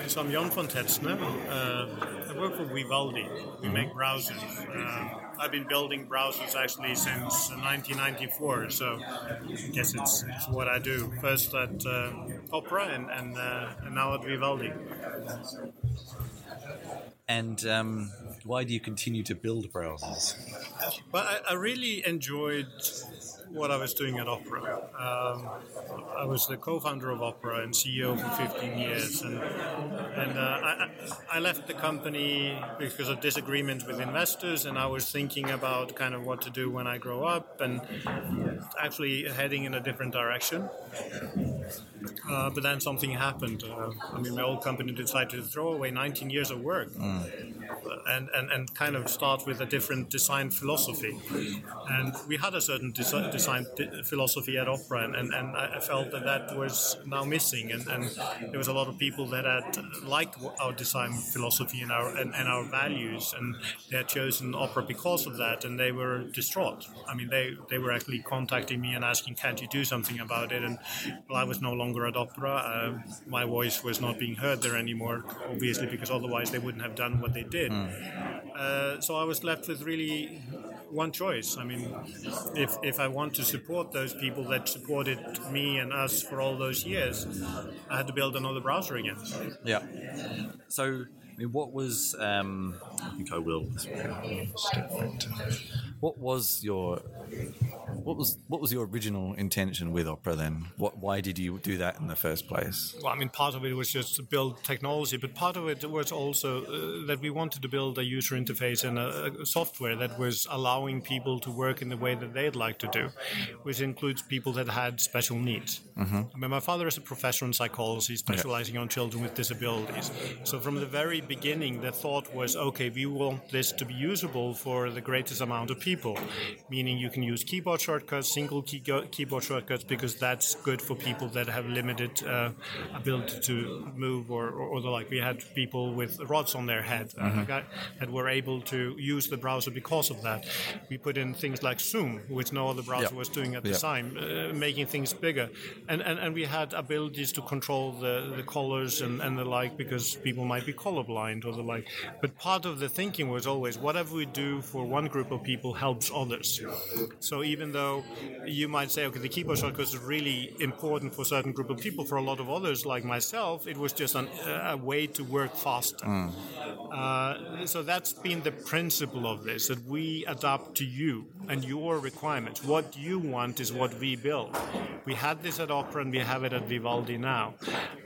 So I'm Jan van Tetzner. I work for Vivaldi. We make browsers. I've been building browsers actually since 1994, so I guess it's what I do. First at Opera and now at Vivaldi. And why do you continue to build browsers? But I really enjoyed what I was doing at Opera. I was the co-founder of Opera and CEO for 15 years, and I left the company because of disagreements with investors, and I was thinking about kind of what to do when I grow up, and actually heading in a different direction. But then something happened. My old company decided to throw away 19 years of work and kind of start with a different design philosophy. And we had a certain design philosophy at Opera, and I felt that was now missing. And there was a lot of people that had liked our design philosophy and our values, and they had chosen Opera because of that, and they were distraught. I mean, they were actually contacting me and asking, "Can't you do something about it?" And well, I was no longer at Opera. My voice was not being heard there anymore, obviously, because otherwise they wouldn't have done what they did. So I was left with really one choice. I mean, if I want to support those people that supported me and us for all those years, I had to build another browser again. Yeah. So, what was? I think I will. What was your original intention with Opera then? Why did you do that in the first place? Well, I mean, part of it was just to build technology, but part of it was also that we wanted to build a user interface and a software that was allowing people to work in the way that they'd like to do, which includes people that had special needs. Mm-hmm. I mean, my father is a professor in psychology, specializing on children with disabilities. So from the very beginning, the thought was, okay, we want this to be usable for the greatest amount of people, meaning you can use keyboard shortcuts, single keyboard shortcuts, because that's good for people that have limited ability to move or the like. We had people with rods on their head that were able to use the browser because of that. We put in things like Zoom, which no other browser was doing at the time, making things bigger. And we had abilities to control the colors and the like, because people might be colorblind or the like. But part of the thinking was always, whatever we do for one group of people helps others. So even though you might say, okay, the keyboard shortcuts is really important for a certain group of people, for a lot of others like myself, it was just a way to work faster. So that's been the principle of this, that we adapt to you and your requirements. What you want is what we build. We had this at Opera and we have it at Vivaldi now.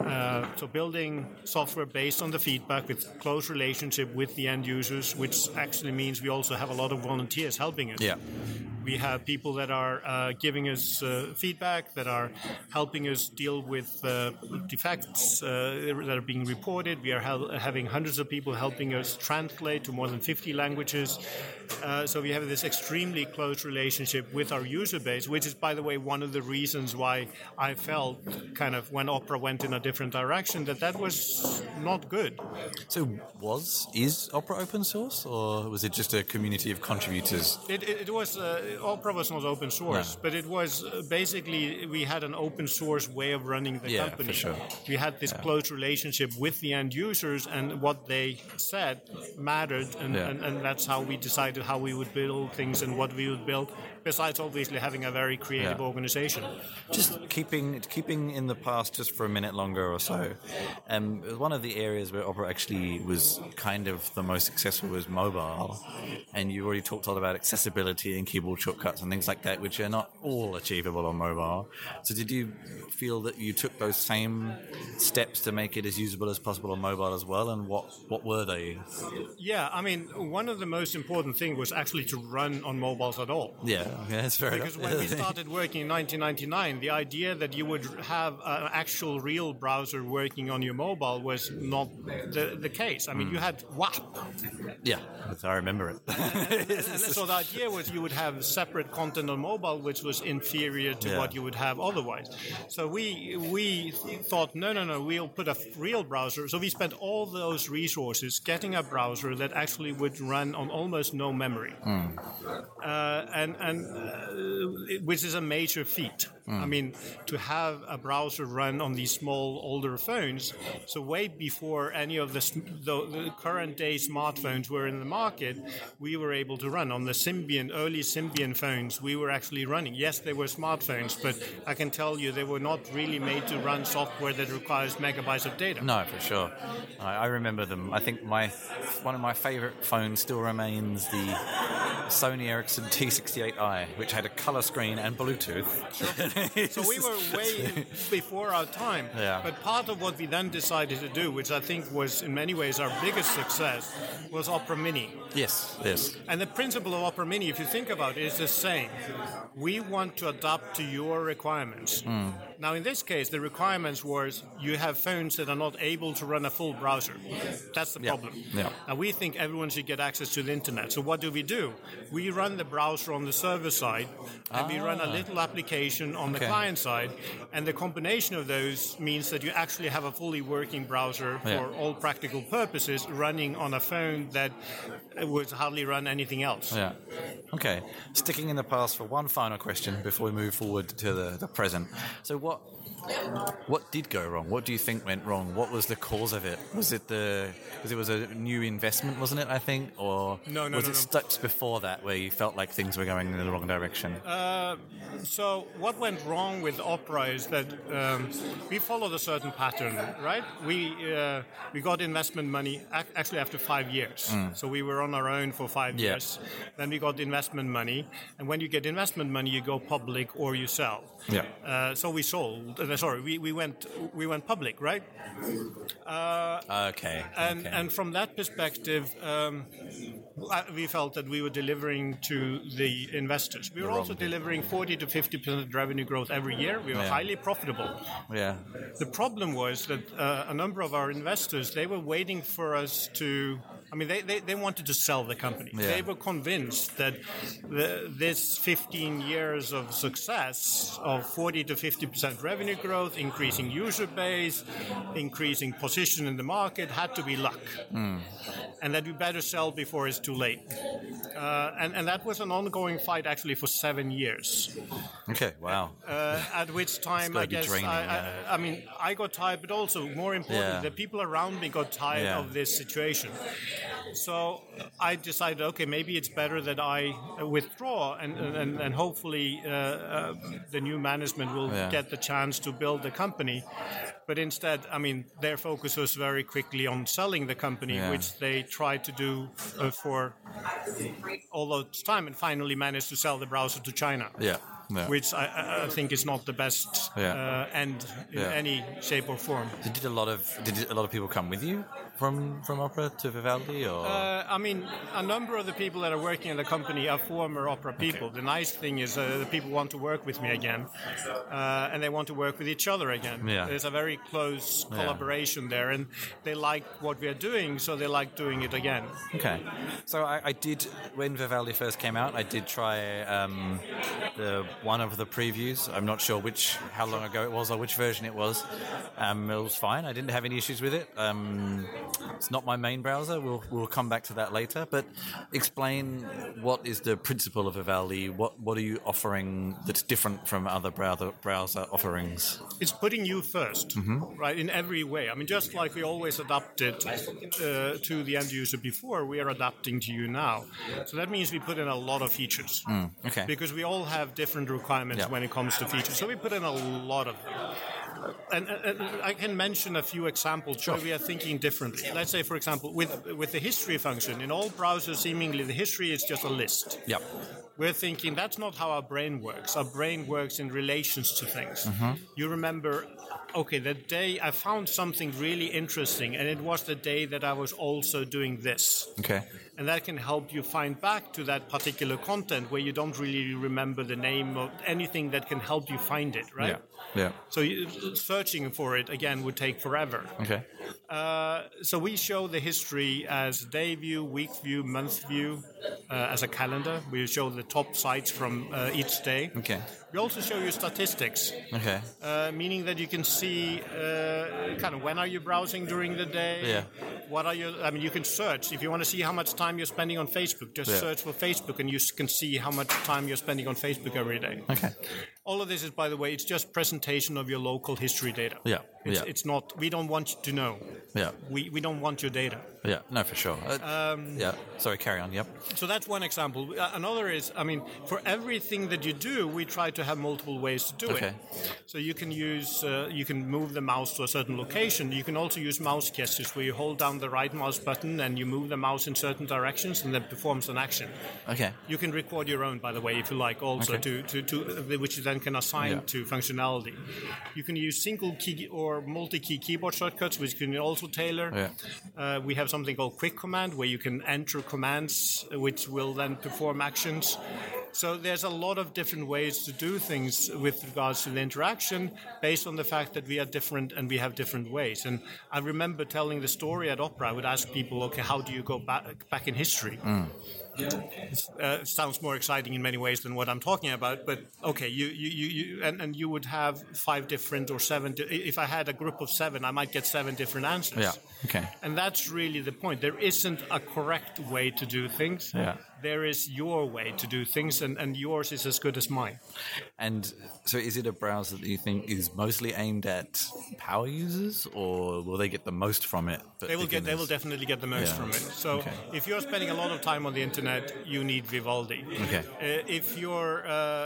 So building software based on the feedback with close relationship with the end users, which actually means we also have a lot of volunteers helping us. Yeah. We have people that are giving us feedback, that are helping us deal with defects that are being reported. We are having hundreds of people helping us translate to more than 50 languages. So we have this extremely close relationship with our user base, which is, by the way, one of the reasons why I felt kind of when Opera went in a different direction that was not good. So is Opera open source, or was it just a community of contributors? It was... Opera was not open source, but it was basically we had an open source way of running the company. For sure. We had this close relationship with the end users, and what they said mattered, and that's how we decided how we would build things and what we would build, besides obviously having a very creative organization. Just keeping in the past just for a minute longer or so, one of the areas where Opera actually was kind of the most successful was mobile, and you already talked a lot about accessibility and keyboard shortcuts and things like that, which are not all achievable on mobile. So did you feel that you took those same steps to make it as usable as possible on mobile as well, and what were they? Yeah, I mean, one of the most important things was actually to run on mobiles at all. Yeah, that's fair enough. Because when we started working in 1999, the idea that you would have an actual real browser working on your mobile was not the case. I mean, you had WAP. Yeah, I remember it. and so the idea was you would have separate content on mobile, which was inferior to what you would have otherwise. So we thought, no, we'll put a real browser. So we spent all those resources getting a browser that actually would run on almost no memory, which is a major feat. I mean, to have a browser run on these small, older phones, so way before any of the current day smartphones were in the market, we were able to run on the early Symbian phones. We were actually running. Yes, they were smartphones, but I can tell you they were not really made to run software that requires megabytes of data. No, for sure. I remember them. I think one of my favorite phones still remains the Sony Ericsson T68i, which had a color screen and Bluetooth. So we were way before our time. Yeah. But part of what we then decided to do, which I think was in many ways our biggest success, was Opera Mini. Yes. And the principle of Opera Mini, if you think about it, is the same. We want to adapt to your requirements. Now, in this case, the requirements was you have phones that are not able to run a full browser. That's the problem. Yeah. Now, we think everyone should get access to the internet. So what do? We run the browser on the server side, and we run a little application on the client side, and the combination of those means that you actually have a fully working browser for all practical purposes running on a phone that would hardly run anything else. Yeah. Okay. Sticking in the past for one final question before we move forward to the present. So what did go wrong? What do you think went wrong? What was the cause of it? Was it because it was a new investment, wasn't it, I think? Or was it steps before that where you felt like things were going in the wrong direction? So what went wrong with Opera is that we followed a certain pattern, right? We got investment money actually after 5 years. So we were on our own for 5 years. Then we got investment money. And when you get investment money, you go public or you sell. Yeah. So we sold. We went public, right? Okay. And from that perspective, we felt that we were delivering to the investors. We were also delivering 40 to 50% revenue growth every year. We were highly profitable. Yeah. The problem was that a number of our investors, they were waiting for us to... I mean, they wanted to sell the company. Yeah. They were convinced that this 15 years of success of 40 to 50% revenue growth, increasing user base, increasing position in the market had to be luck. And that we better sell before it's too late. And that was an ongoing fight actually for 7 years. Okay, wow. At which time, I guess, I mean, I got tired, but also more important, the people around me got tired of this situation. So I decided, okay, maybe it's better that I withdraw and hopefully the new management will get the chance to build the company. But instead, I mean, their focus was very quickly on selling the company, which they tried to do for all those time and finally managed to sell the browser to China. Yeah. Which I think is not the best end in any shape or form. Did a lot of people come with you from Opera to Vivaldi? Or? I mean, a number of the people that are working in the company are former Opera people. The nice thing is the people want to work with me again, and they want to work with each other again. There's a very close collaboration there, and they like what we are doing, so they like doing it again. Okay. So I did, when Vivaldi first came out, I did try one of the previews. I'm not sure how long ago it was or which version it was. It was fine. I didn't have any issues with it. It's not my main browser. We'll come back to that later. But explain what is the principle of Vivaldi? What are you offering that's different from other browser offerings? It's putting you first, right, in every way. I mean, just like we always adapted to the end user before, we are adapting to you now. So that means we put in a lot of features. Okay. Because we all have different requirements when it comes to features. So we put in a lot of them. And I can mention a few examples where we are thinking differently. Let's say, for example, with the history function, in all browsers, seemingly the history is just a list. Yep. We're thinking that's not how our brain works. Our brain works in relations to things. You remember, okay, the day I found something really interesting, and it was the day that I was also doing this. Okay. And that can help you find back to that particular content where you don't really remember the name of anything that can help you find it, right? Yeah. So searching for it, again, would take forever. Okay. So we show the history as day view, week view, month view, as a calendar. We show the top sites from each day. Okay. We also show you statistics. Okay. Meaning that you can see kind of when are you browsing during the day. Yeah. What are you? I mean, you can search if you want to see how much time you're spending on Facebook. Just search for Facebook, and you can see how much time you're spending on Facebook every day. Okay. all of this is, by the way, it's just presentation of your local history data. Yeah. It's not. We don't want you to know. Yeah. We don't want your data. Yeah. No, for sure. Yeah. Sorry. Carry on. Yep. So that's one example. Another is, I mean, for everything that you do, we try to have multiple ways to do it. So you can use, you can move the mouse to a certain location. You can also use mouse gestures where you hold down the right mouse button and you move the mouse in certain directions and then performs an action. Okay. You can record your own, by the way, if you like, also to which you then can assign to functionality. You can use single key or multi-key keyboard shortcuts, which you can also tailor. We have something called Quick Command, where you can enter commands, which will then perform actions. So there's a lot of different ways to do things with regards to the interaction based on the fact that we are different and we have different ways. And I remember telling the story at Opera. I would ask people, okay, how do you go back in history? It sounds more exciting in many ways than what I'm talking about, but okay, you would have 5 different or 7. If I had a group of 7, I might get 7 different answers. Yeah. Okay. And that's really the point. There isn't a correct way to do things. Yeah. There is your way to do things, and yours is as good as mine. And so is it a browser that you think is mostly aimed at power users, or will they get the most from it? They will definitely get the most from it. So if you're spending a lot of time on the internet, you need Vivaldi. Okay. If you're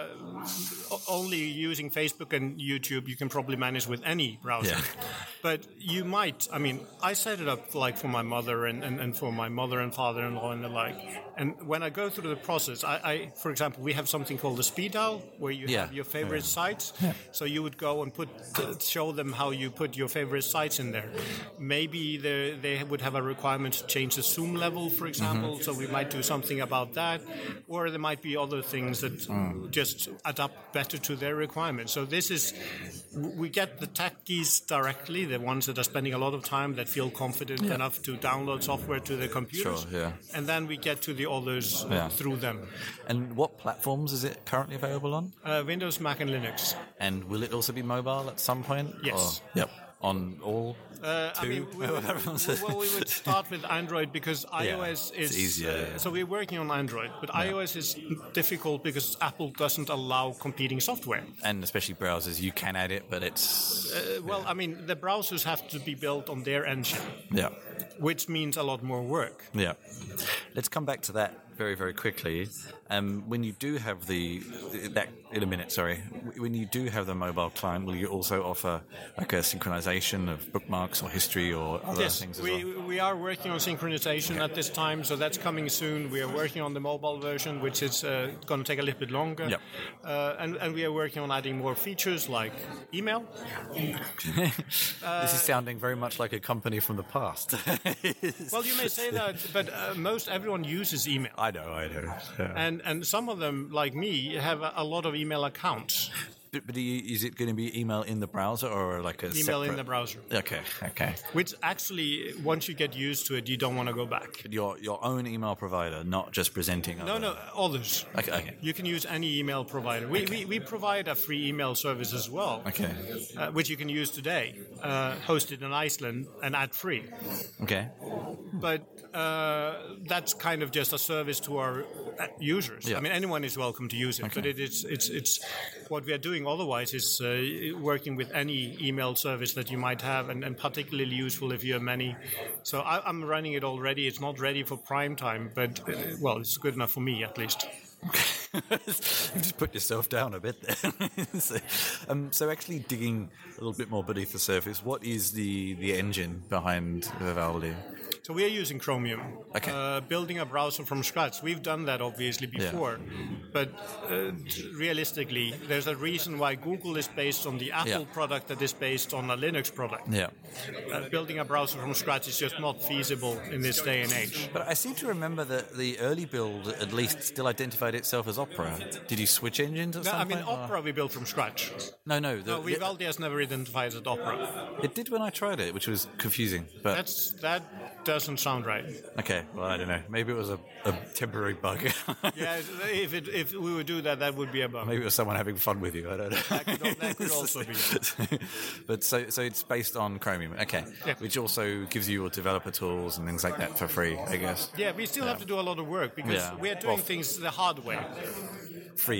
only using Facebook and YouTube, you can probably manage with any browser. Yeah. But you might, I mean, I set it up like for my mother and for my mother and father-in-law and the like. And when I go through the process, I for example, we have something called the speed dial, where you have your favorite sites. So you would go and show them how you put your favorite sites in there. Maybe they would have a requirement to change the zoom level, for example. So we might do something about that. Or there might be other things that just adapt better to their requirements. So we get the techies directly, the ones that are spending a lot of time, that feel confident enough to download software to their computers. Sure, and then we get to the others through them. And what platforms is it currently available on? Windows, Mac, and Linux. And will it also be mobile at some point? Yes. Or, on all? I mean, we would start with Android because iOS is easier. So we're working on Android, but iOS is difficult because Apple doesn't allow competing software. And especially browsers, you can add it, but it's... I mean, the browsers have to be built on their engine. Yeah. Which means a lot more work. Yeah. Let's come back to that very, very quickly. When you do have that in a minute, sorry. When you do have the mobile client, will you also offer like a synchronization of bookmarks or history or other things as well? We are working on synchronization at this time, so that's coming soon. We are working on the mobile version, which is going to take a little bit longer. Yep. And we are working on adding more features like email. This is sounding very much like a company from the past. Well, you may say that, but everyone uses email. I know. Yeah. And some of them, like me, have a lot of email accounts. But is it going to be email in the browser or like a email in the browser? Okay. Which actually, once you get used to it, you don't want to go back. Your own email provider, not just presenting. No, others. Okay. You can use any email provider. We provide a free email service as well. Okay. Which you can use today, hosted in Iceland and ad free. Okay. But that's kind of just a service to our users. Yeah. I mean, anyone is welcome to use it, but it's what we are doing otherwise is working with any email service that you might have, and particularly useful if you have many. So I'm running it already. It's not ready for prime time, but it's good enough for me at least. You just put yourself down a bit there. So actually digging a little bit more beneath the surface, what is the engine behind Vivaldi? So we are using Chromium. Okay. Building a browser from scratch. We've done that obviously before, but realistically, there's a reason why Google is based on the Apple product that is based on a Linux product. Yeah. Building a browser from scratch is just not feasible in this day and age. But I seem to remember that the early build at least still identified itself as Opera. Did you switch engines at some point? Opera we built from scratch. No. Vivaldi has never identified as Opera. It did when I tried it, which was confusing. But that doesn't sound right. Okay, well, I don't know. Maybe it was a temporary bug. Yeah, if we would do that, that would be a bug. Maybe it was someone having fun with you. I don't know. That could also be. But so it's based on Chromium, okay, which also gives you your developer tools and things like that for free, I guess. Yeah, we still have to do a lot of work because we are doing things the hard way. Free-ish.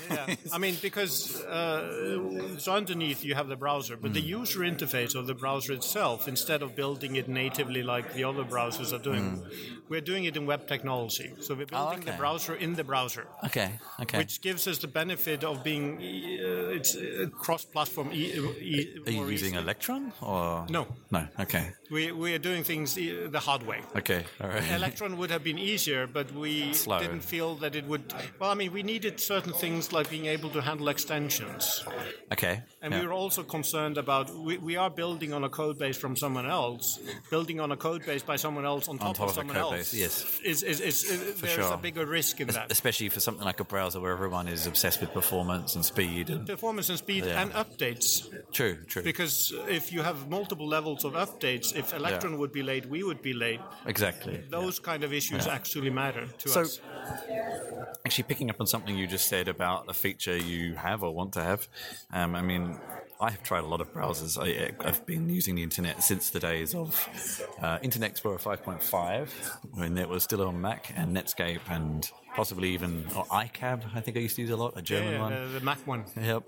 Yeah. I mean, because so underneath you have the browser, but the user interface of the browser itself, instead of building it natively like the other browsers are doing, we're doing it in web technology. So we're building the browser in the browser. Okay. Which gives us the benefit of being it's cross-platform. Are you using Electron or No? Okay. We are doing things the hard way. Okay. All right. Electron would have been easier, but we Slow. didn't feel that it would. Well, I mean, we needed certain things like being able to handle extensions. Okay. And we were also concerned about, we are building on a code base from someone else, building on a code base by someone else on top of someone a code else. base, yes. There's sure. a bigger risk in that. Especially for something like a browser where everyone is obsessed with performance and speed. Performance and speed and updates. True. Because if you have multiple levels of updates, if Electron would be late, we would be late. Exactly. Those kind of issues actually matter to us. So, actually picking up on something you just said about a feature you have or want to have, I mean, I have tried a lot of browsers. I've been using the internet since the days of Internet Explorer 5.5, when it was still on Mac, and Netscape, and possibly even iCab, I think I used to use a lot, a German one. The Mac one. Yep.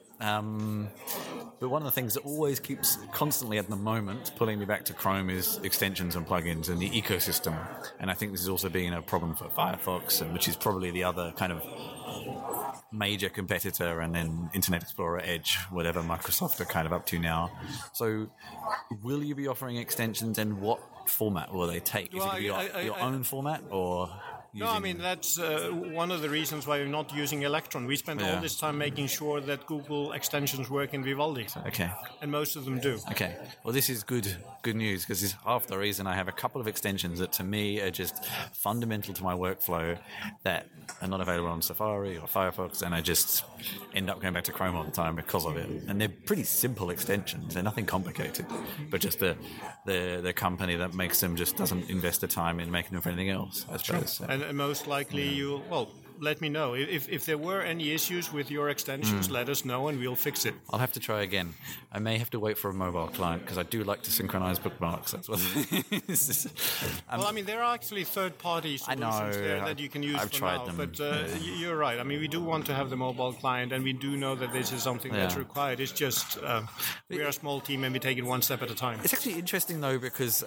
But one of the things that always keeps constantly at the moment pulling me back to Chrome is extensions and plugins and the ecosystem. And I think this has also been a problem for Firefox, which is probably the other kind of major competitor, and then Internet Explorer Edge, whatever Microsoft are kind of up to now. So will you be offering extensions, and what format will they take? Is it your own format, or... No, I mean, that's one of the reasons why we're not using Electron. We spent all this time making sure that Google extensions work in Vivaldi. Okay. And most of them do. Okay. Well, this is good news, because it's half the reason I have a couple of extensions that to me are just fundamental to my workflow that are not available on Safari or Firefox, and I just end up going back to Chrome all the time because of it. And they're pretty simple extensions. They're nothing complicated, but just the company that makes them just doesn't invest the time in making them for anything else, I suppose. Sure. And most likely let me know. If there were any issues with your extensions, let us know and we'll fix it. I'll have to try again. I may have to wait for a mobile client because I do like to synchronize bookmarks. That's what it is. Well, I mean, there are actually third-party solutions there that you can use. I've tried them. But you're right. I mean, we do want to have the mobile client, and we do know that this is something that's required. It's just we're a small team and we take it one step at a time. It's actually interesting, though, because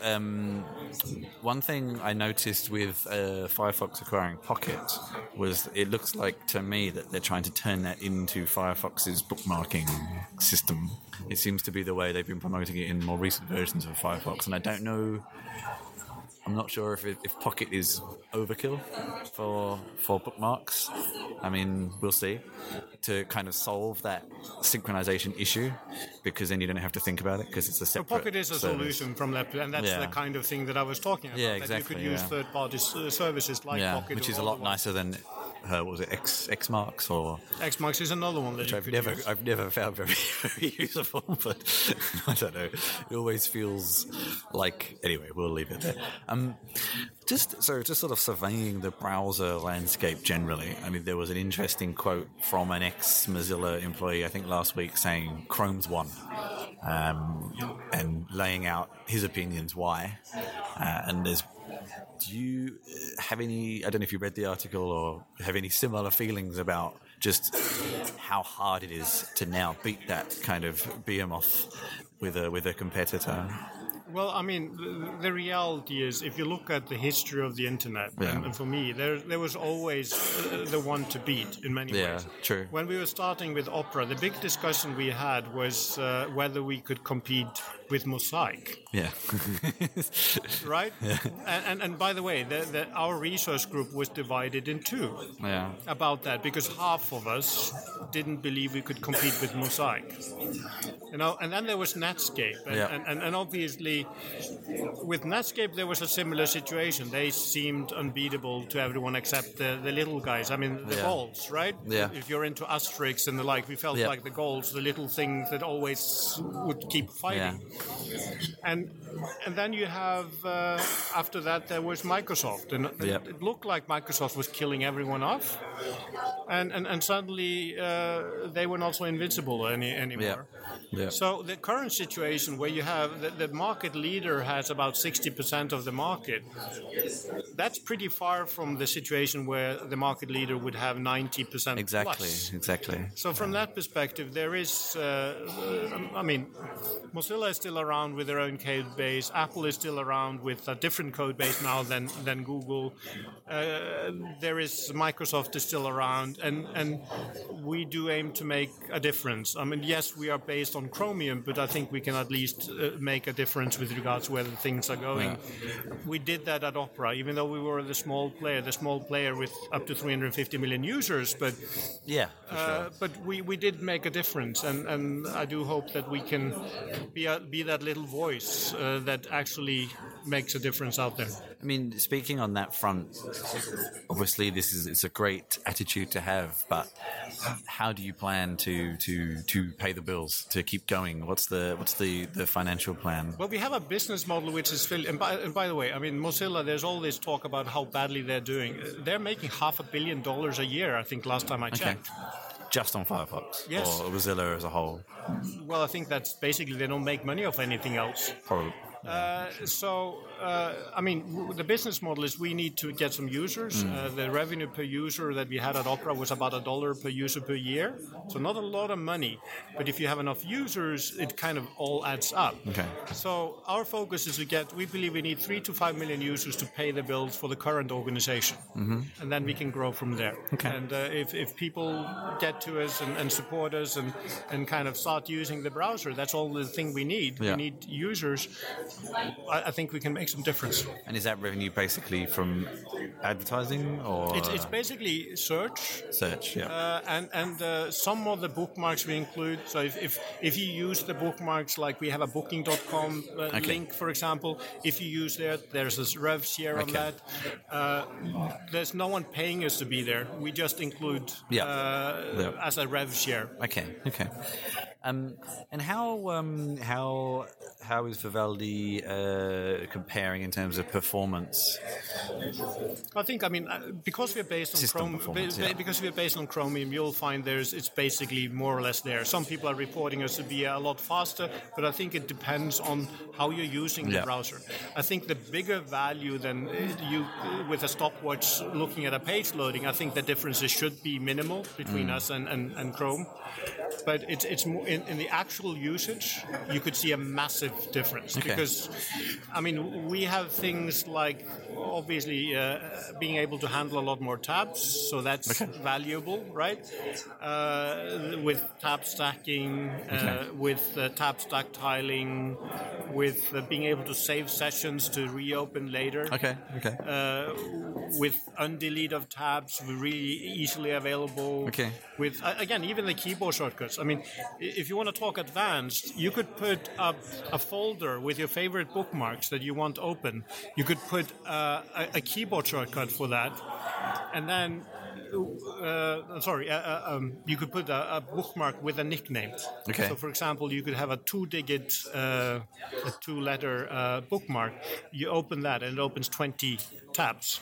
one thing I noticed with Firefox acquiring Pocket was it looks like to me that they're trying to turn that into Firefox's bookmarking system. It seems to be the way they've been promoting it in more recent versions of Firefox, and I don't know. I'm not sure if Pocket is overkill for bookmarks. I mean, we'll see. To kind of solve that synchronization issue, because then you don't have to think about it because it's a separate. So Pocket is a solution from that, and that's the kind of thing that I was talking about. Yeah, exactly. That you could use third-party services like Pocket, which is a lot nicer than. What was it, Xmarks or Xmarks is another one that I've never found very, very useful, but I don't know. It always feels like anyway. We'll leave it there. Just sort of surveying the browser landscape generally. I mean, there was an interesting quote from an ex-Mozilla employee, I think last week, saying Chrome's won, and laying out his opinions why. And do you have any, I don't know if you read the article or have any similar feelings about just how hard it is to now beat that kind of behemoth with a competitor? Well, I mean, the reality is, if you look at the history of the internet, and for me, there was always the one to beat in many ways. Yeah, true. When we were starting with Opera, the big discussion we had was whether we could compete with Mosaic. Yeah. Right? Yeah. And by the way, our research group was divided in two about that, because half of us didn't believe we could compete with Mosaic. You know, and then there was Netscape, and obviously with Netscape there was a similar situation. They seemed unbeatable to everyone except the little guys. I mean, the goals, right? Yeah. If you're into Asterix and the like, we felt like the goals, the little thing that always would keep fighting. Yeah. And then you have, after that, there was Microsoft. And it looked like Microsoft was killing everyone off. And suddenly they were not so invincible anymore. Yeah. So the current situation where you have the market market leader has about 60% of the market, that's pretty far from the situation where the market leader would have 90% plus. Exactly. So from that perspective, there is, Mozilla is still around with their own code base. Apple is still around with a different code base now than Google. There is Microsoft is still around, and we do aim to make a difference. I mean, yes, we are based on Chromium, but I think we can at least make a difference with regards to where the things are going. Yeah. We did that at Opera, even though we were the small player with up to 350 million users. But yeah, sure. But we did make a difference, and I do hope that we can be that little voice that actually makes a difference out there. I mean, speaking on that front, obviously it's a great attitude to have, but how do you plan to pay the bills, to keep going? What's the financial plan? Well, we have a business model which is and by the way, I mean, Mozilla, there's all this talk about how badly they're doing. They're making $500 million a year, I think, last time I checked. Just on Firefox? Yes. Or Mozilla as a whole? Well, I think that's basically they don't make money off anything else. Probably. The business model is we need to get some users. The revenue per user that we had at Opera was about $1 per user per year. So not a lot of money. But if you have enough users, it kind of all adds up. Okay. So our focus is we believe we need 3 to 5 million users to pay the bills for the current organization. Mm-hmm. And then we can grow from there. Okay. And if people get to us and support us and kind of start using the browser, that's all the thing we need. Yeah. We need users. I think we can make some difference. And is that revenue basically from advertising, or it's basically search? Search, yeah. And some of the bookmarks we include. So if you use the bookmarks, like we have a Booking.com link, for example, if you use that, there's this rev share on that. There's no one paying us to be there. We just include as a rev share. Okay. And how is Vivaldi comparing in terms of performance? I think, because we're based on because we're based on Chromium, you'll find it's basically more or less there. Some people are reporting us to be a lot faster, but I think it depends on how you're using the browser. I think the bigger value than you with a stopwatch looking at a page loading, I think the differences should be minimal between us and Chrome. But it's more in the actual usage, you could see a massive difference because, we have things like obviously being able to handle a lot more tabs, so that's valuable, right? With tab stacking, with tab stack tiling, with being able to save sessions to reopen later. With undelete of tabs, really easily available. With again, even the keyboard shortcuts. If you want to talk advanced, you could put up a folder with your favorite bookmarks that you want open. You could put a keyboard shortcut for that, and then you could put a bookmark with a nickname. So, for example, you could have a 2-digit, a 2-letter bookmark. You open that, and it opens 20 tabs.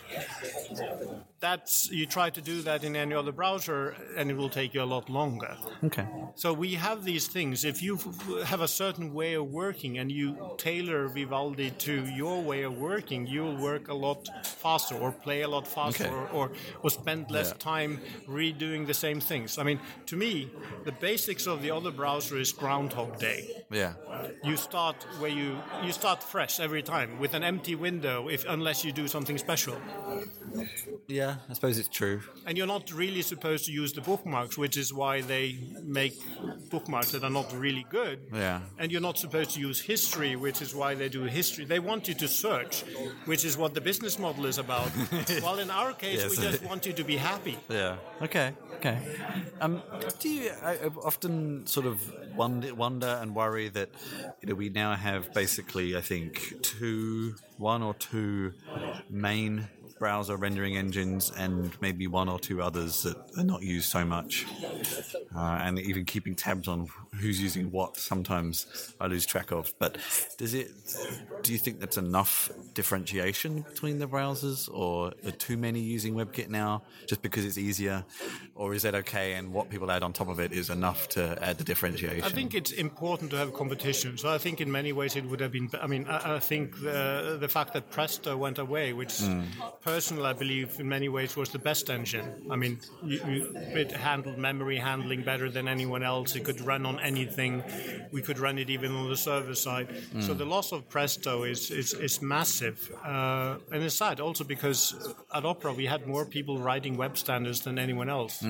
You try to do that in any other browser, and it will take you a lot longer. So we have these things. If you have a certain way of working and you tailor Vivaldi to your way of working, you will work a lot faster, or play a lot faster, or spend less time redoing the same things. To me, the basics of the other browser is Groundhog Day. You start where you start fresh every time with an empty window, unless you do something special. Yeah, I suppose it's true. And you're not really supposed to use the bookmarks, which is why they make bookmarks that are not really good. And you're not supposed to use history, which is why they do history. They want you to search, which is what the business model is about. While in our case, we just want you to be happy. Okay. Do you often sort of wonder and worry that we now have basically, I think, one or two main browser rendering engines and maybe one or two others that are not used so much. And even keeping tabs on who's using what, sometimes I lose track of. But do you think that's enough differentiation between the browsers, or are too many using WebKit now just because it's easier? Or is that okay, and what people add on top of it is enough to add the differentiation? I think it's important to have competition. So I think in many ways it would have been... I mean, I think the fact that Presto went away, which personally I believe in many ways was the best engine. I mean, it handled memory handling better than anyone else. It could run on anything. We could run it even on the server side. So the loss of Presto is massive. And it's sad also because at Opera we had more people writing web standards than anyone else.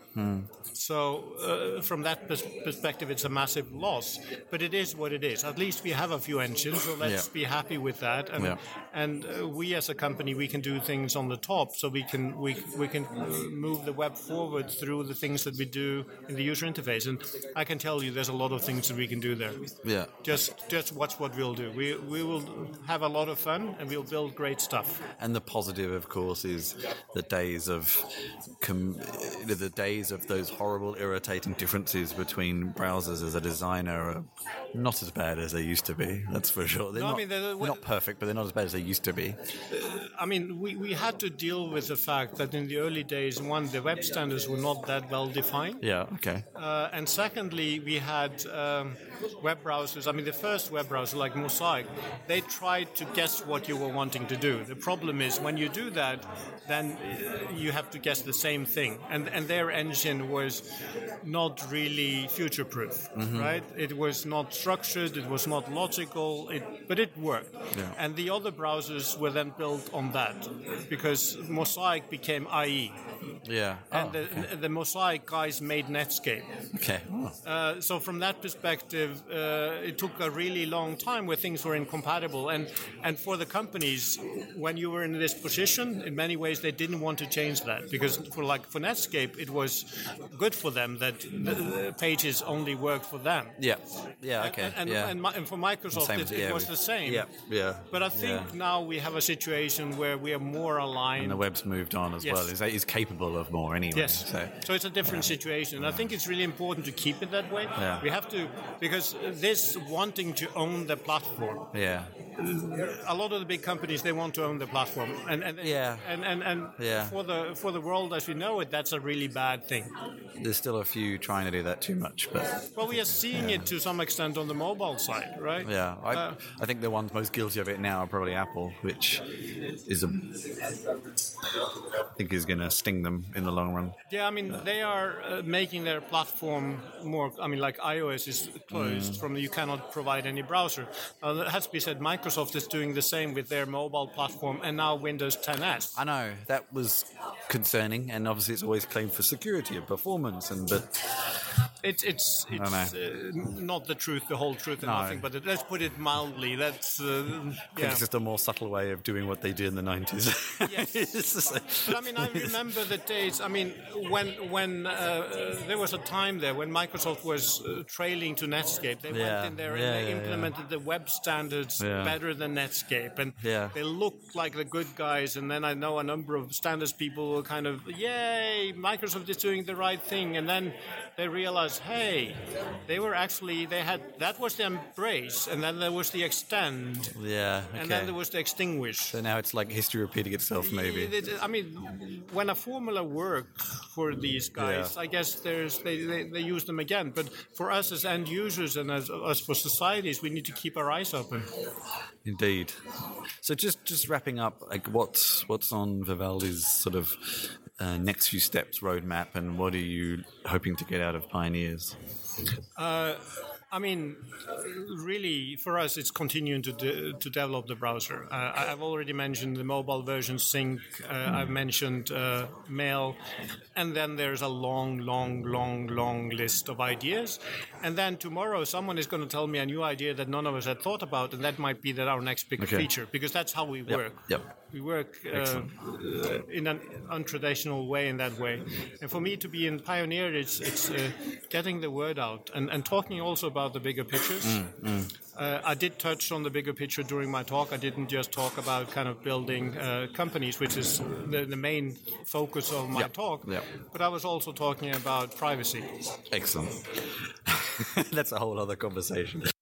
So from that perspective, it's a massive loss. But it is what it is. At least we have a few engines, so let's be happy with that. And we as a company, we can do things on the top, so we can move the web forward through the things that we do in the user interface. And I can tell you, there's a lot of things that we can do there. Yeah. Just watch what we'll do. We will have a lot of fun, and we'll build great stuff. And the positive, of course, is the days of those horrible, irritating differences between browsers as a designer are not as bad as they used to be. That's for sure. They're not perfect, but they're not as bad as they used to be. I mean, we had to deal with the fact that in the early days, one, the web standards were not that well defined. Yeah, okay. And secondly, we had web browsers. I mean, the first web browser, like Mosaic, they tried to guess what you were wanting to do. The problem is when you do that, then you have to guess the same thing. And their engine was not really future-proof, right? It was not structured, it was not logical, but it worked. Yeah. And the other browsers were then built on that because Mosaic became IE. Yeah. And the Mosaic guys made Netscape. Okay. Oh. So from that perspective, it took a really long time where things were incompatible. And for the companies, when you were in this position, in many ways they didn't want to change that because for Netscape, it was good for them that the pages only worked for them. Yeah. Yeah. Okay. And for Microsoft, it was the same. Yeah. Yeah. But I think now we have a situation where we are more aligned. And the web's moved on as well. It's capable of more anyway. Yes. So it's a different situation. I think it's really important to keep it that way. Yeah. We have to, because this wanting to own the platform. Yeah. A lot of the big companies, they want to own the platform, and for the world as we know it, that's a really bad thing. There's still a few trying to do that too much, but we are seeing it to some extent on the mobile side, right? Yeah, I think the ones most guilty of it now are probably Apple, which is is going to sting them in the long run. Yeah, I mean they are making their platform more. I mean, like iOS is closed from you cannot provide any browser. It has to be said, Microsoft is doing the same with their mobile platform and now Windows 10s. I know that was concerning, and obviously it's always claimed for security and performance, but it's not the truth, the whole truth, and nothing. But let's put it mildly. That's I think it's just a more subtle way of doing what they did in the 90s. Yes, but I mean, I remember the days. I mean, when there was a time there when Microsoft was trailing to Netscape, they went in there and they implemented the web standards better than Netscape, and they looked like the good guys. And then I know a number of standards people were kind of, yay, Microsoft is doing the right thing, and then they realized, hey, that was the embrace, and then there was the extend, and then there was the extinguish. So now it's like history repeating itself, maybe. I mean, when a formula worked for these guys, I guess they use them again. But for us as end users and as for societies, we need to keep our eyes open. Indeed. So just wrapping up, like what's on Vivaldi's sort of next few steps roadmap, and what are you hoping to get out of Pioneers? I mean, really, for us, it's continuing to develop the browser. I've already mentioned the mobile version sync. I've mentioned mail. And then there's a long list of ideas. And then tomorrow, someone is going to tell me a new idea that none of us had thought about, and that might be that our next big feature, because that's how we work. Yep. We work in an untraditional way in that way. And for me to be in Pioneer, it's getting the word out and talking also about the bigger pictures. I did touch on the bigger picture during my talk. I didn't just talk about kind of building companies, which is the main focus of my talk, but I was also talking about privacy. Excellent. That's a whole other conversation.